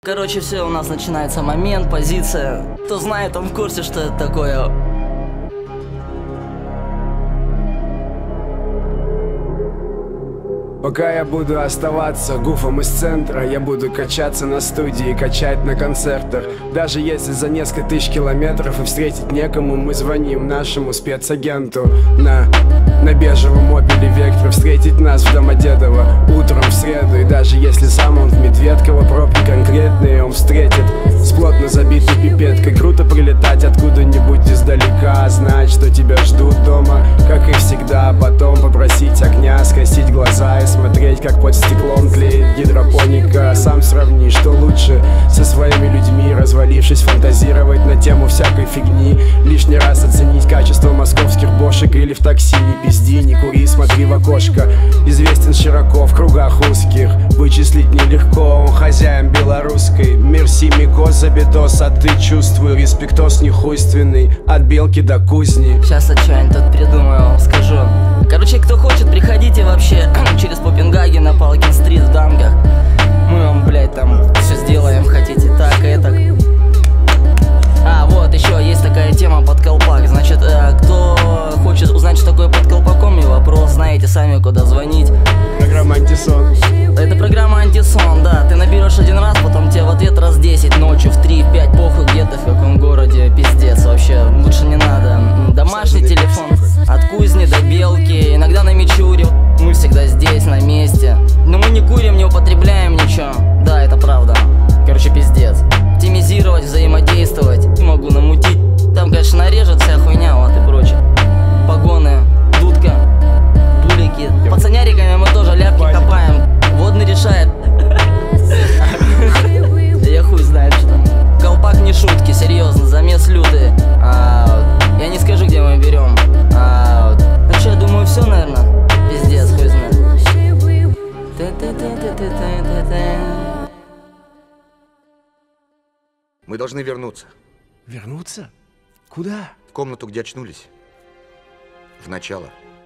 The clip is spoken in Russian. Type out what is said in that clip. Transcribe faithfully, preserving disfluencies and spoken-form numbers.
Короче, все, у нас начинается момент, позиция. Кто знает, он в курсе, что это такое. Пока я буду оставаться гуфом из центра, я буду качаться на студии, качать на концертах. Даже если за несколько тысяч километров и встретить некому, мы звоним нашему спецагенту на, на бежевом Opel Vectra. Встретить нас в Домодедово утром в среду. И даже если сам он в Медведково, пробки конкретные он встретит с плотно забитой пипеткой. Круто прилетать откуда-нибудь издалека, знать, что тебя ждут дома, как и всегда. Потом попросить огня, скосить глаза и смотреть, как под стеклом тлеет гидропоника. Сам сравни, что лучше со своими людьми, развалившись, фантазировать на тему всякой фигни. Лишний раз оценить качество московских бошек или в такси. Не пизди, не кури, смотри в окошко. Известен широко в кругах узких, вычислить нелегко, он хозяин белорусской. Мерси, микос, забитос, а ты чувствуй респектос нехуйственный, от белки до кузни. Сейчас отчаянно тут придумаю, скажу. Короче, кто хочет, приходите вообще через Попенгаген на Палкин-стрит в Дангах. Мы вам, блядь, там все сделаем, хотите так и так. А, вот, еще есть такая тема под колпак. Значит, э, кто хочет узнать, что такое под колпаком, и вопрос, знаете сами, куда звонить. Программа «Антисон». Это программа «Антисон», да. Ты наберешь один раз, потом тебе в ответ раз десять, ночью в три, в пять, похуй где-то, в каком городе, пиздец вообще, лучше не надо. Домашний телефон, от кузни до белки, иногда на Мичуре. Мы всегда здесь, на месте. Но мы не курим, не употребляем ничего. Да, это правда. Короче, пиздец. Оптимизировать, взаимодействовать, могу намутить. Там, конечно, нарежет вся хуйня, вот и прочее. Погоны, дудка, булики. Пацаняриками мы тоже ляпки копаем. Водный решает. Я хуй знает, что там. Колпак не шутки, серьезно, замес лютый. Я не скажу, где мы берем. Ну что, я думаю, все, наверное. Пиздец, хуй знает. Мы должны вернуться. Вернуться? Куда? В комнату, где очнулись. В начало.